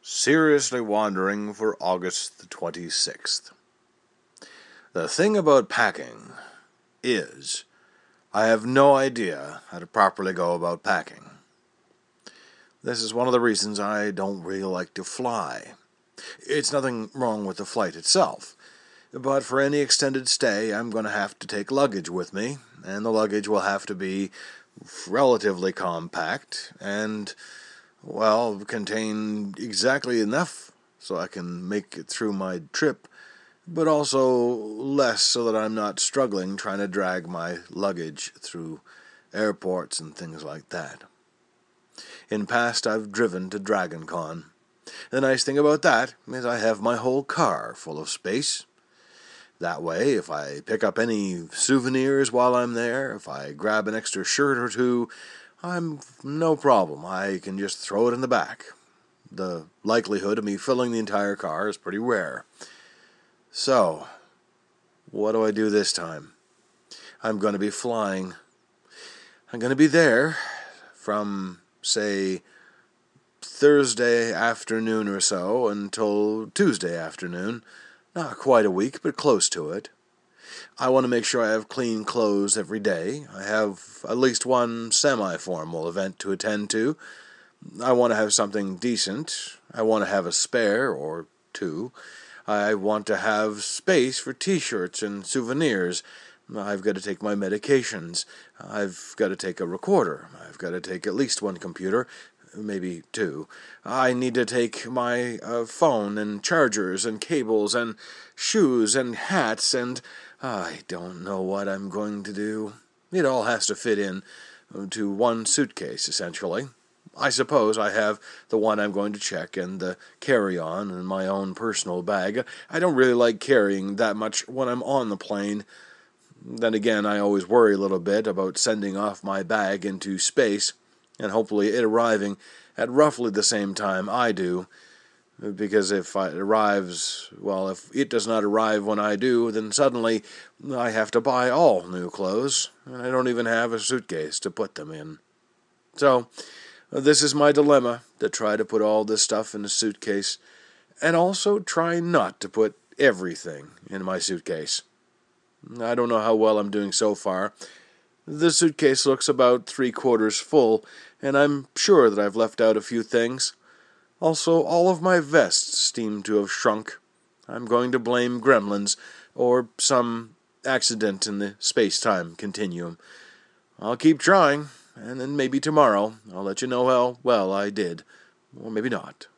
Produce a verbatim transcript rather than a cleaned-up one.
Seriously Wandering for August the twenty-sixth. The thing about packing is, I have no idea how to properly go about packing. This is one of the reasons I don't really like to fly. It's nothing wrong with the flight itself, but for any extended stay I'm going to have to take luggage with me, and the luggage will have to be relatively compact and, well, contain exactly enough so I can make it through my trip, but also less so that I'm not struggling trying to drag my luggage through airports and things like that. In past, I've driven to Dragon Con. The nice thing about that is I have my whole car full of space. That way, if I pick up any souvenirs while I'm there, if I grab an extra shirt or two, I'm no problem. I can just throw it in the back. The likelihood of me filling the entire car is pretty rare. So, what do I do this time? I'm going to be flying. I'm going to be there from, say, Thursday afternoon or so until Tuesday afternoon. Not quite a week, but close to it. I want to make sure I have clean clothes every day. I have at least one semi-formal event to attend to. I want to have something decent. I want to have a spare or two. I want to have space for t-shirts and souvenirs. I've got to take my medications. I've got to take a recorder. I've got to take at least one computer, maybe two. I need to take my uh, phone and chargers and cables and shoes and hats, and I don't know what I'm going to do. It all has to fit in to one suitcase, essentially. I suppose I have the one I'm going to check and the carry-on and my own personal bag. I don't really like carrying that much when I'm on the plane. Then again, I always worry a little bit about sending off my bag into space and hopefully it arriving at roughly the same time I do. Because if it arrives, well, if it does not arrive when I do, then suddenly I have to buy all new clothes, and I don't even have a suitcase to put them in. So, this is my dilemma, to try to put all this stuff in a suitcase, and also try not to put everything in my suitcase. I don't know how well I'm doing so far. The suitcase looks about three-quarters full, and I'm sure that I've left out a few things. Also, all of my vests seem to have shrunk. I'm going to blame gremlins, or some accident in the space-time continuum. I'll keep trying, and then maybe tomorrow I'll let you know how well I did. Or maybe not.